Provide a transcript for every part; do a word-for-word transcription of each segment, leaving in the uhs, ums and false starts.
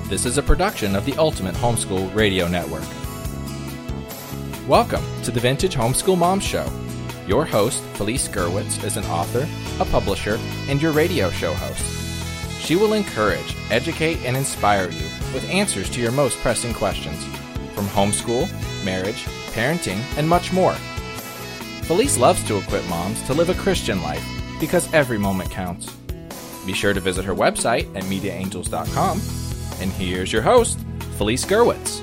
This is a production of the Ultimate Homeschool Radio Network. Welcome to the Vintage Homeschool Mom Show. Your host, Felice Gerwitz, is an author, a publisher, and your radio show host. She will encourage, educate, and inspire you with answers to your most pressing questions, from homeschool, marriage, parenting, and much more. Felice loves to equip moms to live a Christian life because every moment counts. Be sure to visit her website at media angels dot com. And here's your host, Felice Gerwitz.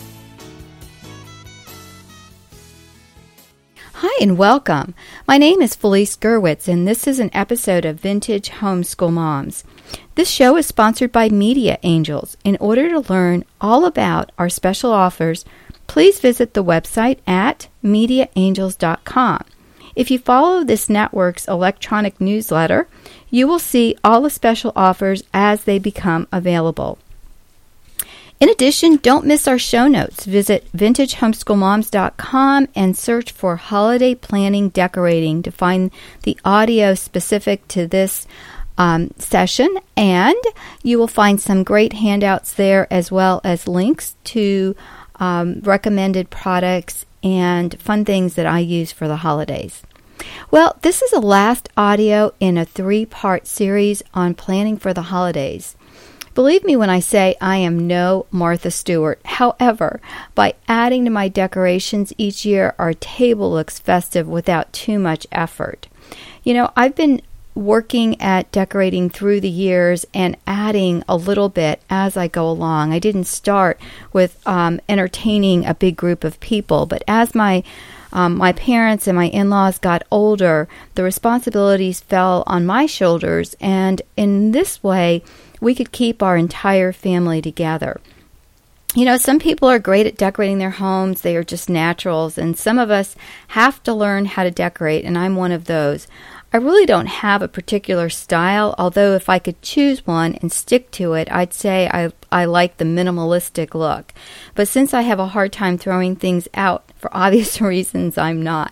Hi and welcome. My name is Felice Gerwitz, and this is an episode of Vintage Homeschool Moms. This show is sponsored by Media Angels. In order to learn all about our special offers, please visit the website at media angels dot com. If you follow this network's electronic newsletter, you will see all the special offers as they become available. In addition, don't miss our show notes. Visit vintage homeschool moms dot com and search for Holiday Planning Decorating to find the audio specific to this um, session, and you will find some great handouts there as well as links to um, recommended products and fun things that I use for the holidays. Well, this is the last audio in a three-part series on planning for the holidays. Believe me when I say I am no Martha Stewart. However, by adding to my decorations each year, our table looks festive without too much effort. You know, I've been working at decorating through the years and adding a little bit as I go along. I didn't start with um, entertaining a big group of people, but as my Um, my parents and my in-laws got older, the responsibilities fell on my shoulders, and in this way, we could keep our entire family together. You know, some people are great at decorating their homes. They are just naturals, and some of us have to learn how to decorate, and I'm one of those. I really don't have a particular style, although if I could choose one and stick to it, I'd say I, I like the minimalistic look. But since I have a hard time throwing things out, for obvious reasons, I'm not.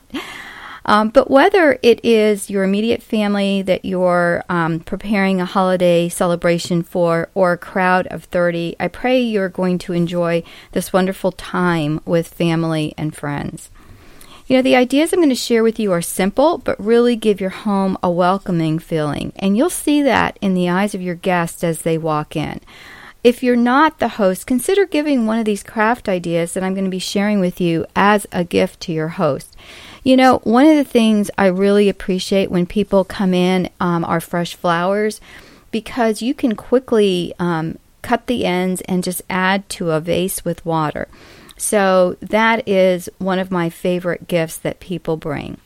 Um, but whether it is your immediate family that you're um, preparing a holiday celebration for or a crowd of thirty, I pray you're going to enjoy this wonderful time with family and friends. You know, the ideas I'm going to share with you are simple, but really give your home a welcoming feeling. And you'll see that in the eyes of your guests as they walk in. If you're not the host, consider giving one of these craft ideas that I'm going to be sharing with you as a gift to your host. You know, one of the things I really appreciate when people come in um, are fresh flowers, because you can quickly um, cut the ends and just add to a vase with water. So that is one of my favorite gifts that people bring.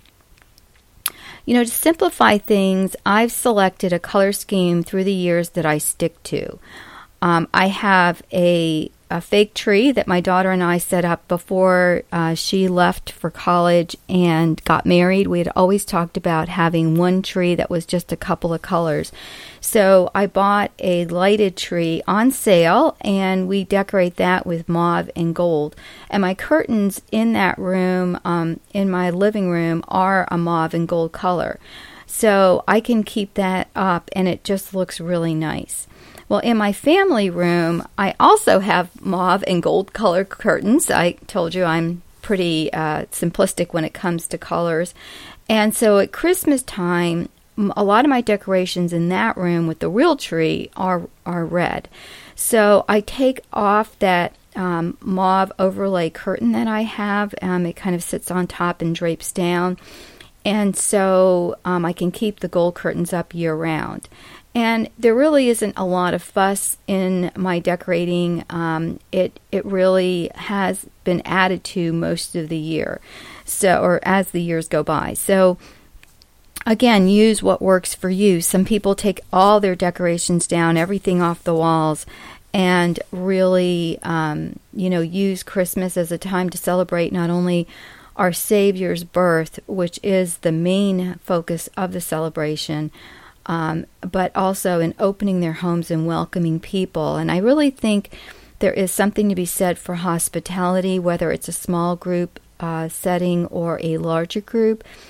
You know, to simplify things, I've selected a color scheme through the years that I stick to. Um, I have a, a fake tree that my daughter and I set up before uh, she left for college and got married. We had always talked about having one tree that was just a couple of colors. So I bought a lighted tree on sale, and we decorate that with mauve and gold. And my curtains in that room, um, in my living room, are a mauve and gold color. So I can keep that up, and it just looks really nice. Well, in my family room, I also have mauve and gold color curtains. I told you I'm pretty uh, simplistic when it comes to colors. And so at Christmas time, a lot of my decorations in that room with the real tree are are red. So I take off that um, mauve overlay curtain that I have. Um, it kind of sits on top and drapes down. And so um, I can keep the gold curtains up year round. And there really isn't a lot of fuss in my decorating. Um, it it really has been added to most of the year, so or as the years go by. So again, use what works for you. Some people take all their decorations down, everything off the walls, and really, um, you know, use Christmas as a time to celebrate not only our Savior's birth, which is the main focus of the celebration, Um, but also in opening their homes and welcoming people. And I really think there is something to be said for hospitality, whether it's a small group uh, setting or a larger group.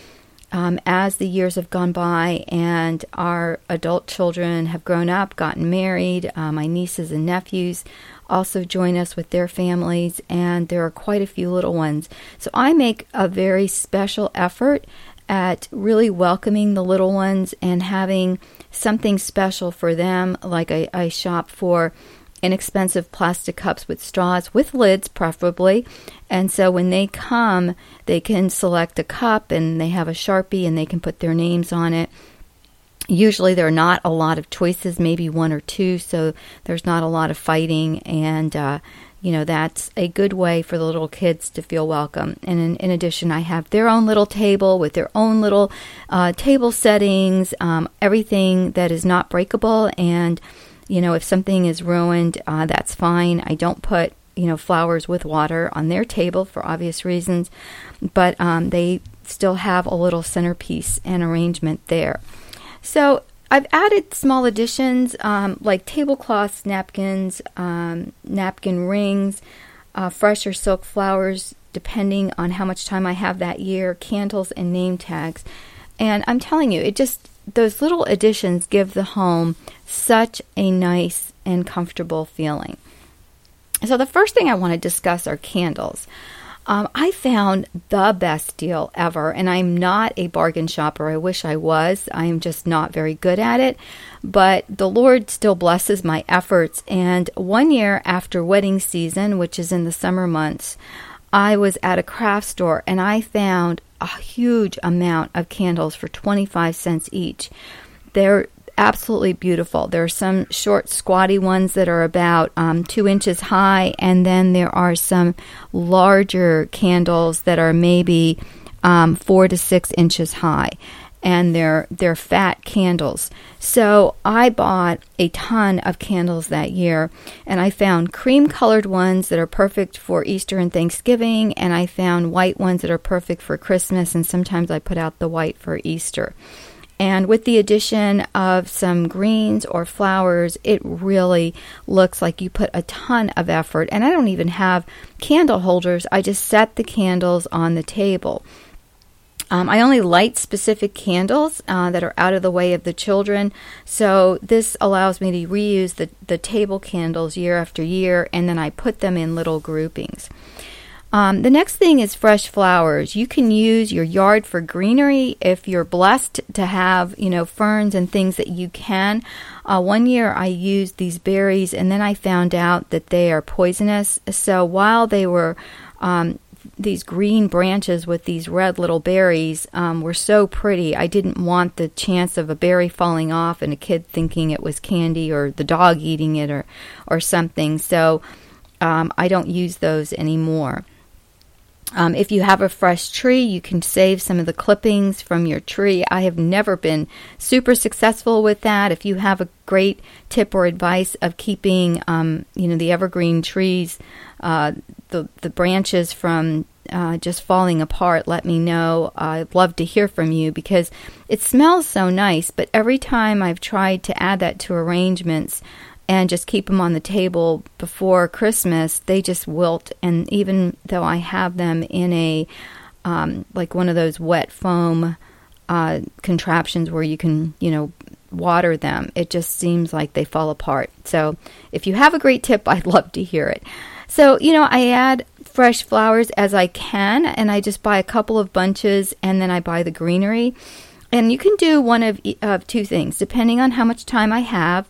um, as the years have gone by and our adult children have grown up, gotten married, uh, my nieces and nephews also join us with their families, and there are quite a few little ones. So I make a very special effort at really welcoming the little ones and having something special for them. Like I, I shop for inexpensive plastic cups with straws, with lids preferably. And so when they come, they can select a cup and they have a Sharpie and they can put their names on it. Usually there are not a lot of choices, maybe one or two, so there's not a lot of fighting. And, uh, you know, that's a good way for the little kids to feel welcome. And in, in addition, I have their own little table with their own little uh, table settings, um, everything that is not breakable. And you know, if something is ruined, uh, that's fine. I don't put, you know, flowers with water on their table for obvious reasons, but um, they still have a little centerpiece and arrangement there. So I've added small additions um, like tablecloths, napkins, um, napkin rings, uh, fresh or silk flowers, depending on how much time I have that year, candles, and name tags. And I'm telling you, it just, those little additions give the home such a nice and comfortable feeling. So the first thing I want to discuss are candles. Um, I found the best deal ever, and I'm not a bargain shopper. I wish I was. I'm just not very good at it, but the Lord still blesses my efforts. And one year after wedding season, which is in the summer months, I was at a craft store and I found a huge amount of candles for twenty-five cents each. They're absolutely beautiful. There are some short, squatty ones that are about um, two inches high, and then there are some larger candles that are maybe um, four to six inches high, and they're they're fat candles. So I bought a ton of candles that year, and I found cream-colored ones that are perfect for Easter and Thanksgiving, and I found white ones that are perfect for Christmas, and sometimes I put out the white for Easter. And with the addition of some greens or flowers, it really looks like you put a ton of effort. And I don't even have candle holders. I just set the candles on the table. Um, I only light specific candles uh, that are out of the way of the children. So this allows me to reuse the, the table candles year after year, and then I put them in little groupings. Um, the next thing is fresh flowers. You can use your yard for greenery if you're blessed to have, you know, ferns and things that you can. Uh, one year I used these berries, and then I found out that they are poisonous. So while they were um, these green branches with these red little berries um, were so pretty, I didn't want the chance of a berry falling off and a kid thinking it was candy or the dog eating it or, or something. So um, I don't use those anymore. Um, if you have a fresh tree, you can save some of the clippings from your tree. I have never been super successful with that. If you have a great tip or advice of keeping, um, you know, the evergreen trees, uh, the the branches from uh, just falling apart, let me know. I'd love to hear from you because it smells so nice. But every time I've tried to add that to arrangements and just keep them on the table before Christmas, they just wilt. And even though I have them in a, um, like one of those wet foam uh, contraptions where you can, you know, water them, it just seems like they fall apart. So if you have a great tip, I'd love to hear it. So, you know, I add fresh flowers as I can, and I just buy a couple of bunches, and then I buy the greenery. And you can do one of, of two things, depending on how much time I have.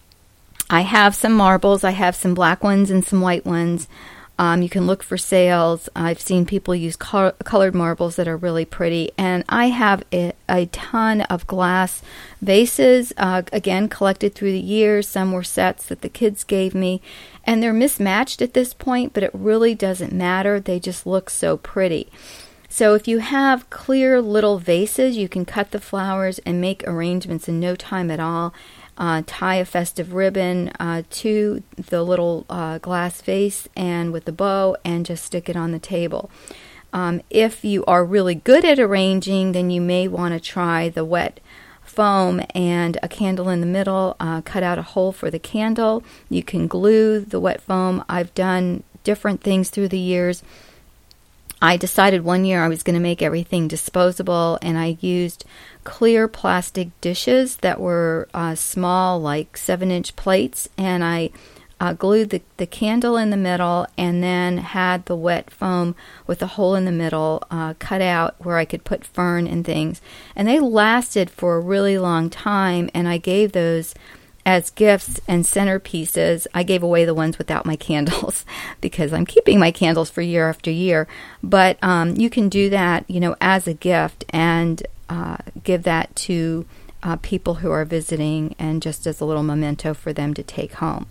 I have some marbles. I have some black ones and some white ones. Um, you can look for sales. I've seen people use col- colored marbles that are really pretty. And I have a, a ton of glass vases, uh, again, collected through the years. Some were sets that the kids gave me. And they're mismatched at this point, but it really doesn't matter. They just look so pretty. So if you have clear little vases, you can cut the flowers and make arrangements in no time at all. Uh, tie a festive ribbon uh, to the little uh, glass vase and with the bow and just stick it on the table. Um, if you are really good at arranging, then you may want to try the wet foam and a candle in the middle. Uh, cut out a hole for the candle. You can glue the wet foam. I've done different things through the years. I decided one year I was going to make everything disposable, and I used clear plastic dishes that were uh, small, like seven-inch plates, and I uh, glued the, the candle in the middle and then had the wet foam with a hole in the middle uh, cut out where I could put fern and things. And they lasted for a really long time, and I gave those as gifts and centerpieces. I gave away the ones without my candles because I'm keeping my candles for year after year. But um, you can do that, you know, as a gift and uh, give that to uh, people who are visiting, and just as a little memento for them to take home.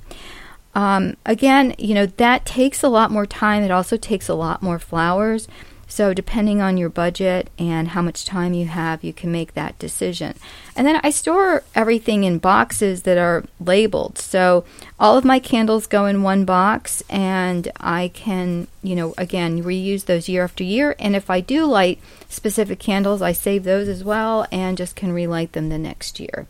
Um, again, you know, that takes a lot more time. It also takes a lot more flowers. So depending on your budget and how much time you have, you can make that decision. And then I store everything in boxes that are labeled. So all of my candles go in one box, and I can, you know, again, reuse those year after year. And if I do light specific candles, I save those as well and just can relight them the next year.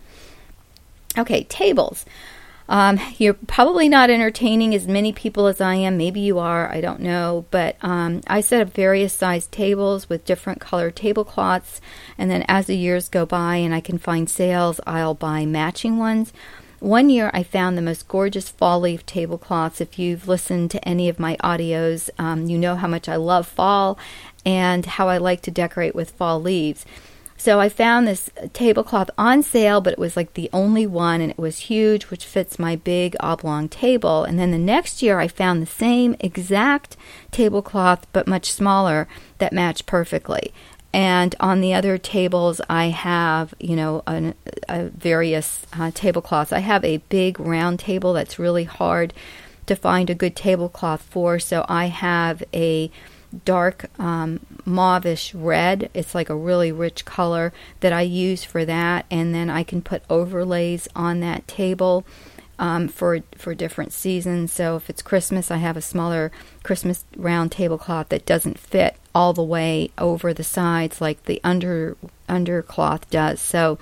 Okay, tables. Um, you're probably not entertaining as many people as I am. Maybe you are. I don't know. But um, I set up various sized tables with different colored tablecloths. And then as the years go by and I can find sales, I'll buy matching ones. One year I found the most gorgeous fall leaf tablecloths. If you've listened to any of my audios, um, you know how much I love fall and how I like to decorate with fall leaves. So I found this tablecloth on sale, but it was like the only one, and it was huge, which fits my big oblong table. And then the next year I found the same exact tablecloth, but much smaller, that matched perfectly. And on the other tables I have, you know, an, a various uh, tablecloths. I have a big round table that's really hard to find a good tablecloth for, so I have a dark um, mauvish red. It's like a really rich color that I use for that, and then I can put overlays on that table um, for for different seasons. So if it's Christmas, I have a smaller Christmas round tablecloth that doesn't fit all the way over the sides like the under undercloth does. So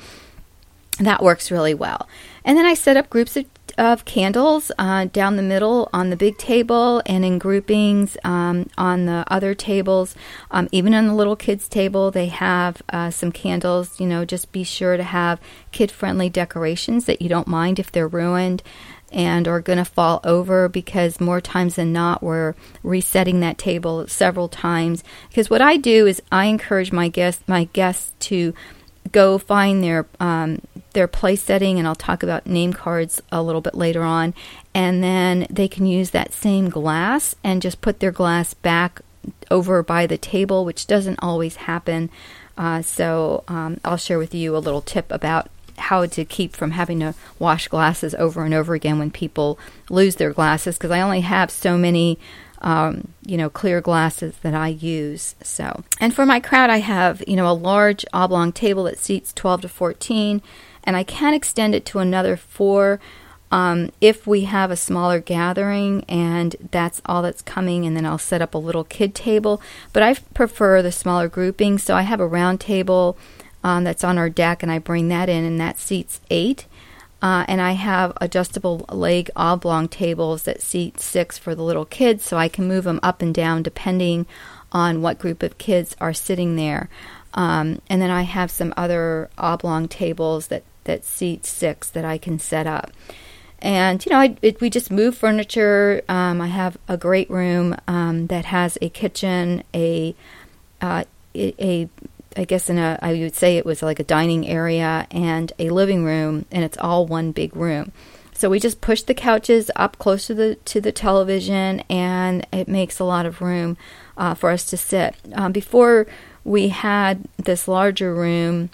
that works really well. And then I set up groups of of candles uh, down the middle on the big table, and in groupings um, on the other tables. Um, even on the little kids table, they have uh, some candles. You know, just be sure to have kid-friendly decorations that you don't mind if they're ruined and are going to fall over, because more times than not we're resetting that table several times. Because what I do is I encourage my guests my guests to go find their um, their place setting, and I'll talk about name cards a little bit later on, and then they can use that same glass and just put their glass back over by the table, which doesn't always happen. Uh, so um, I'll share with you a little tip about how to keep from having to wash glasses over and over again when people lose their glasses, because I only have so many Um, you know, clear glasses that I use. So, and for my crowd, I have, you know, a large oblong table that seats twelve to fourteen, and I can extend it to another four um, if we have a smaller gathering and that's all that's coming, and then I'll set up a little kid table. But I prefer the smaller grouping, so I have a round table um, that's on our deck, and I bring that in, and that seats eight. Uh, and I have adjustable leg oblong tables that seat six for the little kids, so I can move them up and down depending on what group of kids are sitting there. Um, and then I have some other oblong tables that, that seat six that I can set up. And, you know, I, it, we just move furniture. Um, I have a great room um, that has a kitchen, a, uh, a, a I guess in a, I would say it was like a dining area and a living room, and it's all one big room. So we just push the couches up close to the to the television, and it makes a lot of room uh, for us to sit. Um, before we had this larger room,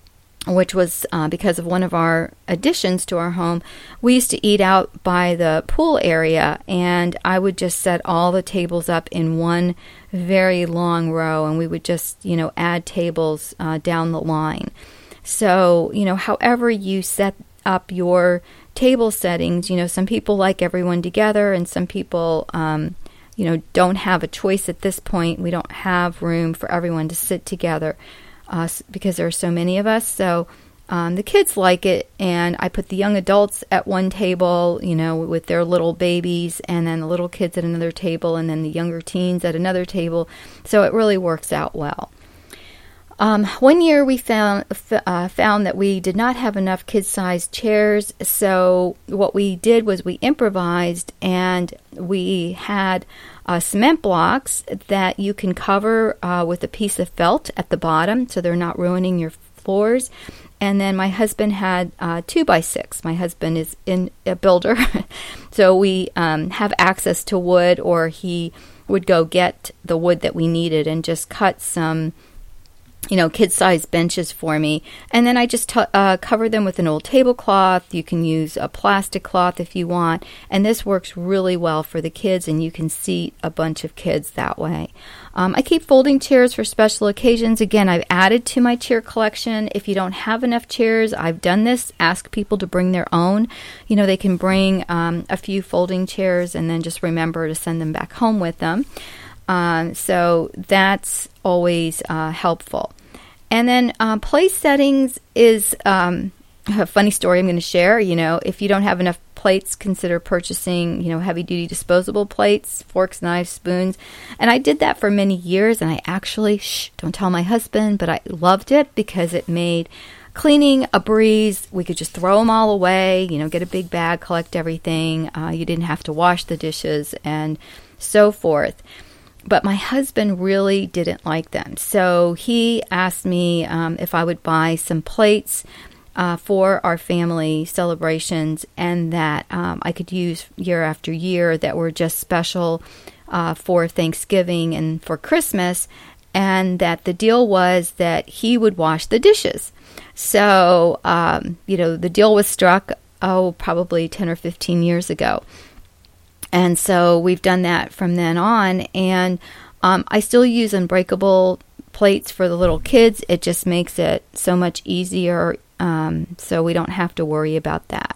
which was uh, because of one of our additions to our home, we used to eat out by the pool area, and I would just set all the tables up in one very long row, and we would just, you know, add tables uh, down the line. So, you know, however you set up your table settings, you know, some people like everyone together, and some people, um, you know, don't have a choice at this point. We don't have room for everyone to sit together. Uh, because there are so many of us. So um, the kids like it, and I put the young adults at one table, you know, with their little babies, and then the little kids at another table, and then the younger teens at another table. So it really works out well. Um, one year we found uh, found that we did not have enough kid-sized chairs, so what we did was we improvised, and we had uh, cement blocks that you can cover uh, with a piece of felt at the bottom, so they're not ruining your floors. And then my husband had uh, two by six. My husband is in a builder, so we um, have access to wood, or he would go get the wood that we needed and just cut some, you know, kid-sized benches for me. And then I just t- uh, cover them with an old tablecloth. You can use a plastic cloth if you want. And this works really well for the kids, and you can seat a bunch of kids that way. Um, I keep folding chairs for special occasions. Again, I've added to my chair collection. If you don't have enough chairs, I've done this. Ask people to bring their own. You know, they can bring um, a few folding chairs and then just remember to send them back home with them. Um, so that's always uh, helpful. And then uh, place settings is um, a funny story I'm going to share. You know, if you don't have enough plates, consider purchasing, you know, heavy-duty disposable plates, forks, knives, spoons. And I did that for many years, and I actually, shh, don't tell my husband, but I loved it because it made cleaning a breeze. We could just throw them all away, you know, get a big bag, collect everything. Uh, you didn't have to wash the dishes and so forth. But my husband really didn't like them. So he asked me um, if I would buy some plates uh, for our family celebrations, and that um, I could use year after year, that were just special uh, for Thanksgiving and for Christmas, and that the deal was that he would wash the dishes. So, um, you know, the deal was struck, oh, probably ten or fifteen years ago. And so we've done that from then on, and um, I still use unbreakable plates for the little kids. It just makes it so much easier, um, so we don't have to worry about that.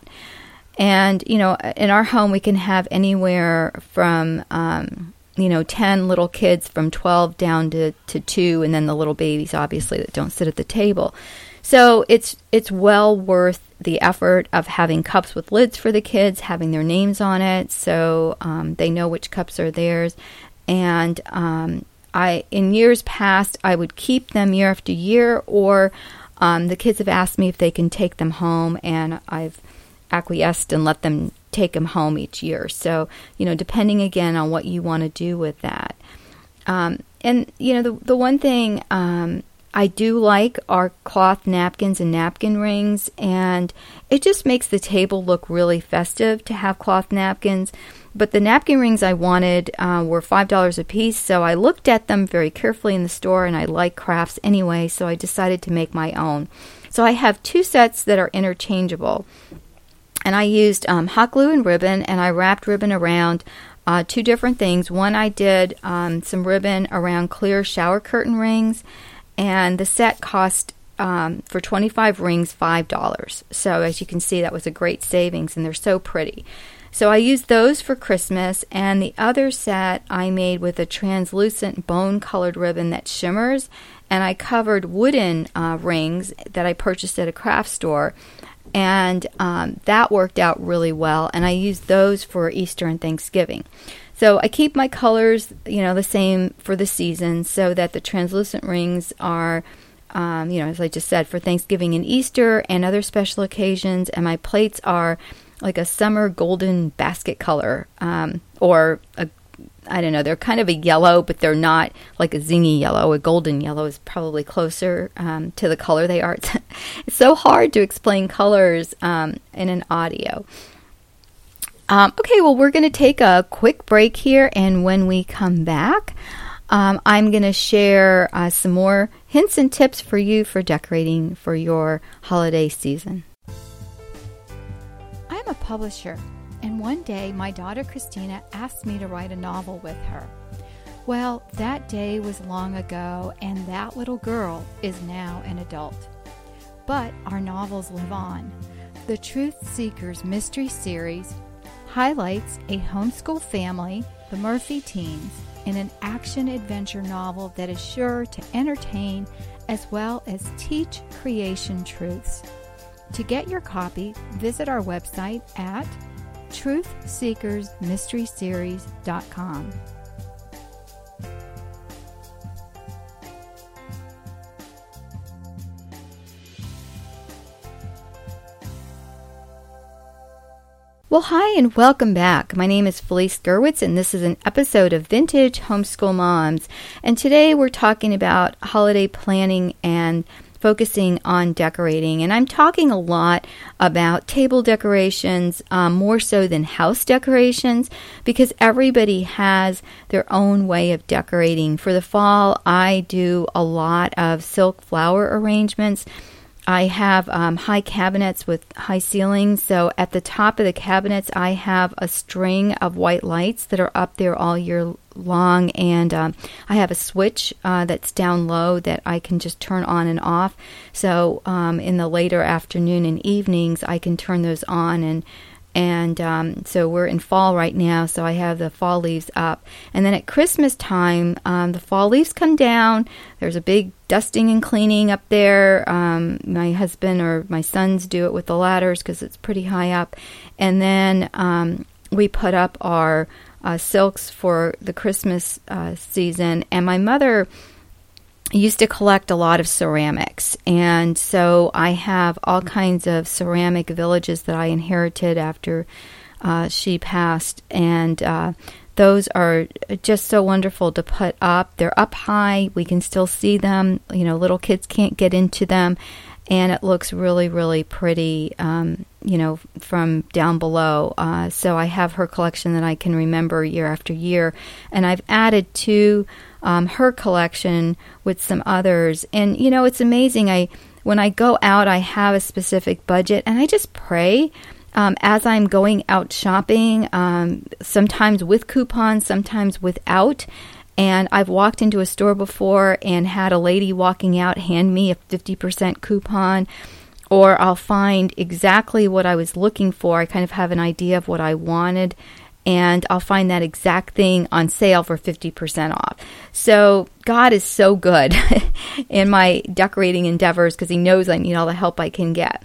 And, you know, in our home, we can have anywhere from, um, you know, ten little kids, from twelve down to, to two, and then the little babies, obviously, that don't sit at the table. So it's it's well worth the effort of having cups with lids for the kids, having their names on it, so um, they know which cups are theirs. And um, I, in years past, I would keep them year after year, or um, the kids have asked me if they can take them home, and I've acquiesced and let them take them home each year. So, you know, depending again on what you want to do with that. Um, and, you know, the, the one thing um, I do like are cloth napkins and napkin rings, and it just makes the table look really festive to have cloth napkins. But the napkin rings I wanted uh, were five dollars a piece, so I looked at them very carefully in the store, and I like crafts anyway, so I decided to make my own. So I have two sets that are interchangeable, and I used um, hot glue and ribbon, and I wrapped ribbon around uh, two different things. One, I did um, some ribbon around clear shower curtain rings, and the set cost um, for twenty-five rings five dollars. So as you can see, that was a great savings, and they're so pretty. So I used those for Christmas, and the other set I made with a translucent bone-colored ribbon that shimmers, and I covered wooden uh, rings that I purchased at a craft store, and um, that worked out really well, and I used those for Easter and Thanksgiving. So I keep my colors, you know, the same for the season, so that the translucent rings are, um, you know, as I just said, for Thanksgiving and Easter and other special occasions, and my plates are like a summer golden basket color, um, or a, I don't know, they're kind of a yellow, but they're not like a zingy yellow. A golden yellow is probably closer um, to the color they are. It's so hard to explain colors um, in an audio. Um, okay, well, we're going to take a quick break here, and when we come back, um, I'm going to share uh, some more hints and tips for you for decorating for your holiday season. I'm a publisher, and one day my daughter Christina asked me to write a novel with her. Well, that day was long ago, and that little girl is now an adult. But our novels live on. The Truth Seekers Mystery Series highlights a homeschool family, the Murphy teens, in an action-adventure novel that is sure to entertain as well as teach creation truths. To get your copy, visit our website at truth seekers mystery series dot com. Well, hi and welcome back. My name is Felice Gerwitz, and this is an episode of Vintage Homeschool Moms. And today we're talking about holiday planning and focusing on decorating. And I'm talking a lot about table decorations, um, more so than house decorations, because everybody has their own way of decorating. For the fall, I do a lot of silk flower arrangements. I have um, high cabinets with high ceilings, so at the top of the cabinets I have a string of white lights that are up there all year long, and um, I have a switch uh, that's down low that I can just turn on and off. So um, in the later afternoon and evenings I can turn those on, and And um, so we're in fall right now, so I have the fall leaves up. And then at Christmas time, um, the fall leaves come down. There's a big dusting and cleaning up there. Um, my husband or my sons do it with the ladders because it's pretty high up. And then um, we put up our uh, silks for the Christmas uh, season. And my mother used to collect a lot of ceramics, and so I have all kinds of ceramic villages that I inherited after uh, she passed, and uh, those are just so wonderful to put up. They're up high, we can still see them, you know, little kids can't get into them, and it looks really, really pretty, um, you know, from down below. Uh, so I have her collection that I can remember year after year, and I've added to Um, her collection with some others. And, you know, it's amazing. I when I go out, I have a specific budget, and I just pray um, as I'm going out shopping, um, sometimes with coupons, sometimes without. And I've walked into a store before and had a lady walking out hand me a fifty percent coupon, or I'll find exactly what I was looking for. I kind of have an idea of what I wanted, and I'll find that exact thing on sale for fifty percent off. So God is so good in my decorating endeavors because He knows I need all the help I can get.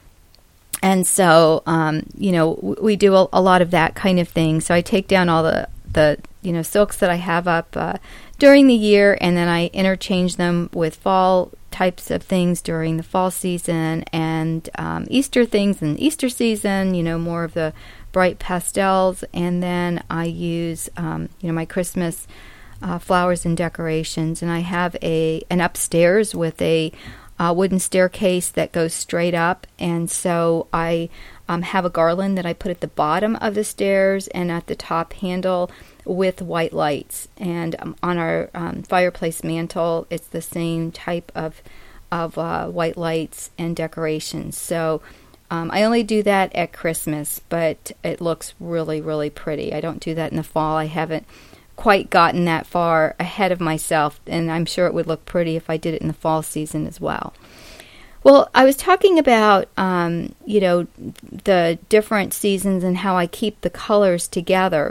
And so, um, you know, we do a, a lot of that kind of thing. So I take down all the, the you know, silks that I have up uh, during the year, and then I interchange them with fall types of things during the fall season, and um, Easter things in the Easter season, you know, more of the bright pastels. And then I use, um, you know, my Christmas uh, flowers and decorations. And I have a an upstairs with a uh, wooden staircase that goes straight up. And so I um, have a garland that I put at the bottom of the stairs and at the top handle with white lights. And um, on our um, fireplace mantle, it's the same type of, of uh, white lights and decorations. So Um, I only do that at Christmas, but it looks really, really pretty. I don't do that in the fall. I haven't quite gotten that far ahead of myself, and I'm sure it would look pretty if I did it in the fall season as well. Well, I was talking about, um, you know, the different seasons and how I keep the colors together.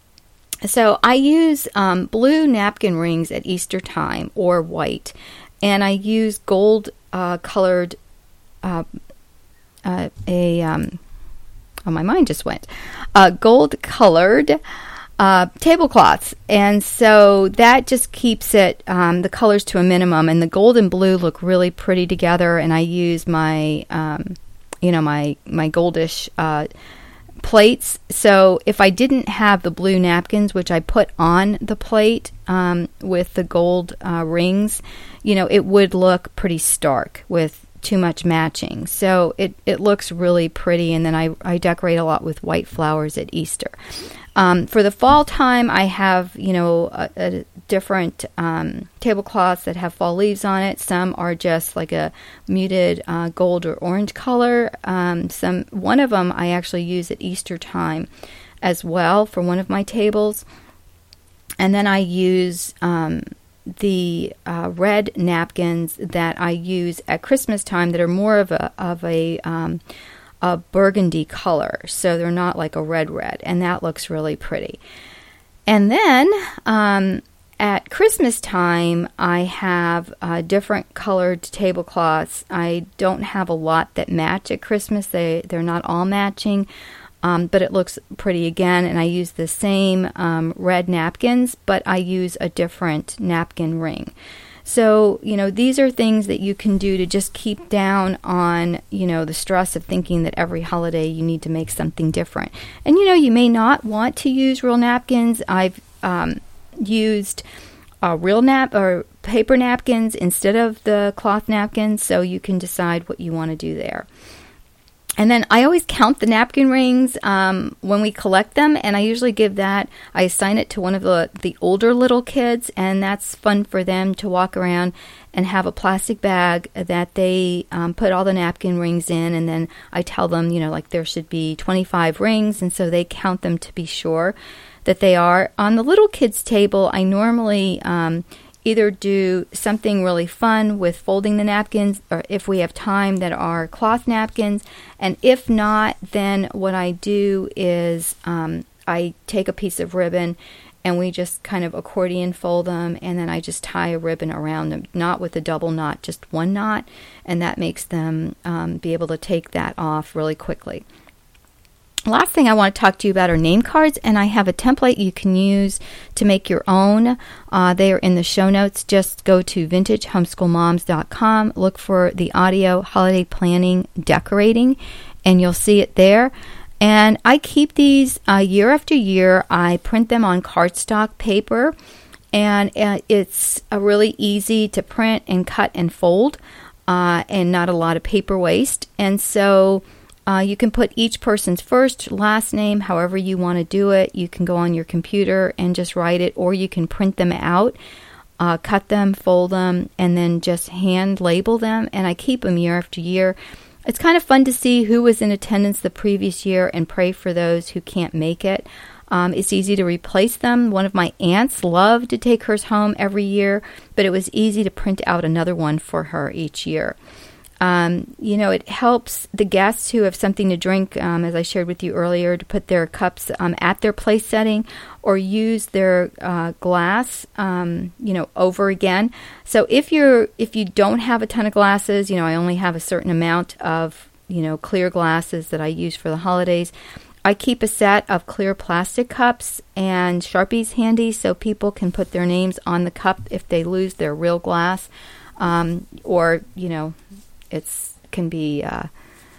So I use um, blue napkin rings at Easter time, or white, and I use gold uh, colored uh Uh, a um, oh my mind just went uh, gold colored uh, tablecloths, and so that just keeps it um, the colors to a minimum, and the gold and blue look really pretty together. And I use my um, you know my my goldish uh, plates. So if I didn't have the blue napkins, which I put on the plate um, with the gold uh, rings, you know, it would look pretty stark with too much matching. So it, it looks really pretty, and then I, I decorate a lot with white flowers at Easter. Um, for the fall time, I have, you know, a, a different um, tablecloths that have fall leaves on it. Some are just like a muted uh, gold or orange color. Um, some one of them I actually use at Easter time as well for one of my tables. And then I use um, the uh, red napkins that I use at Christmas time that are more of a of a um, a burgundy color, so they're not like a red red, and that looks really pretty. And then um, at Christmas time, I have uh, different colored tablecloths. I don't have a lot that match at Christmas. They, they're not all matching, um, but it looks pretty again. And I use the same um, red napkins, but I use a different napkin ring. So, you know, these are things that you can do to just keep down on, you know, the stress of thinking that every holiday you need to make something different. And, you know, you may not want to use real napkins. I've um, used uh, real nap or paper napkins instead of the cloth napkins, so you can decide what you want to do there. And then I always count the napkin rings um, when we collect them, and I usually give that, I assign it to one of the, the older little kids, and that's fun for them to walk around and have a plastic bag that they um, put all the napkin rings in, and then I tell them, you know, like there should be twenty-five rings, and so they count them to be sure that they are. On the little kids' table, I normally um, either do something really fun with folding the napkins, or if we have time, that are cloth napkins. And if not, then what I do is um, I take a piece of ribbon and we just kind of accordion fold them, and then I just tie a ribbon around them, not with a double knot, just one knot, and that makes them um, be able to take that off really quickly. Last thing I want to talk to you about are name cards, and I have a template you can use to make your own. Uh, they are in the show notes. Just go to vintage homeschool moms dot com, look for the audio holiday planning decorating, and you'll see it there. And I keep these uh, year after year. I print them on cardstock paper, and uh, it's uh, really easy to print and cut and fold, uh, and not a lot of paper waste. And so Uh, you can put each person's first, last name, however you want to do it. You can go on your computer and just write it, or you can print them out, uh, cut them, fold them, and then just hand label them. And I keep them year after year. It's kind of fun to see who was in attendance the previous year and pray for those who can't make it. Um, it's easy to replace them. One of my aunts loved to take hers home every year, but it was easy to print out another one for her each year. Um, you know, it helps the guests who have something to drink, um, as I shared with you earlier, to put their cups um, at their place setting, or use their uh, glass, um, you know, over again. So if you're if you don't have a ton of glasses, you know, I only have a certain amount of, you know, clear glasses that I use for the holidays. I keep a set of clear plastic cups and Sharpies handy so people can put their names on the cup if they lose their real glass, um, or, you know, It's can be uh,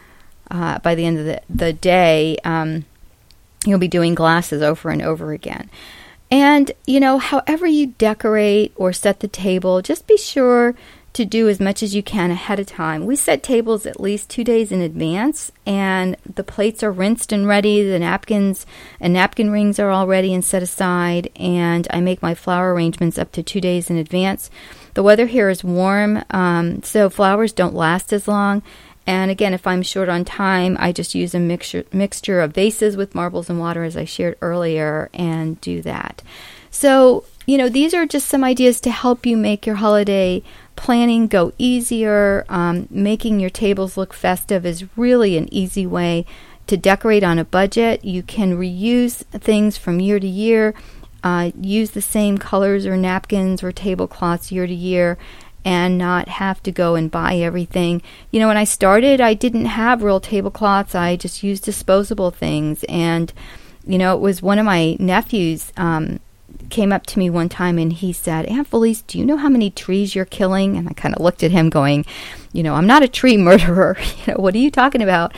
uh, by the end of the, the day, um, you'll be doing glasses over and over again. And, you know, however you decorate or set the table, just be sure to do as much as you can ahead of time. We set tables at least two days in advance, and the plates are rinsed and ready. The napkins and napkin rings are all ready and set aside, and I make my flower arrangements up to two days in advance. The weather here is warm, um, so flowers don't last as long. And again, if I'm short on time, I just use a mixture mixture of vases with marbles and water, as I shared earlier, and do that. So, you know, these are just some ideas to help you make your holiday planning go easier. Um, making your tables look festive is really an easy way to decorate on a budget. You can reuse things from year to year. Uh, use the same colors or napkins or tablecloths year to year, and not have to go and buy everything. You know, when I started, I didn't have real tablecloths. I just used disposable things. And, you know, it was one of my nephews um, came up to me one time and he said, "Aunt Felice, do you know how many trees you're killing?" And I kind of looked at him going, you know, "I'm not a tree murderer. You know, what are you talking about?"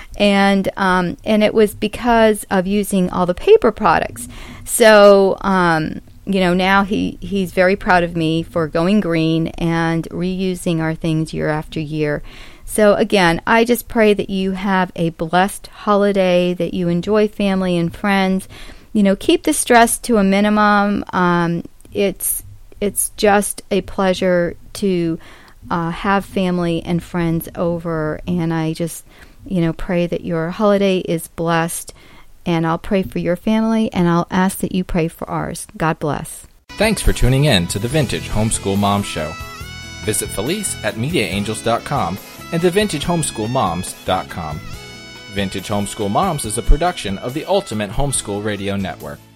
And um, and it was because of using all the paper products. So, um, you know, now he, he's very proud of me for going green and reusing our things year after year. So, again, I just pray that you have a blessed holiday, that you enjoy family and friends. You know, keep the stress to a minimum. Um, it's it's just a pleasure to uh, have family and friends over, and I just, you know, pray that your holiday is blessed. And I'll pray for your family, and I'll ask that you pray for ours. God bless. Thanks for tuning in to the Vintage Homeschool Mom Show. Visit Felice at media angels dot com and the vintage homeschool moms dot com. Vintage Homeschool Moms is a production of the Ultimate Homeschool Radio Network.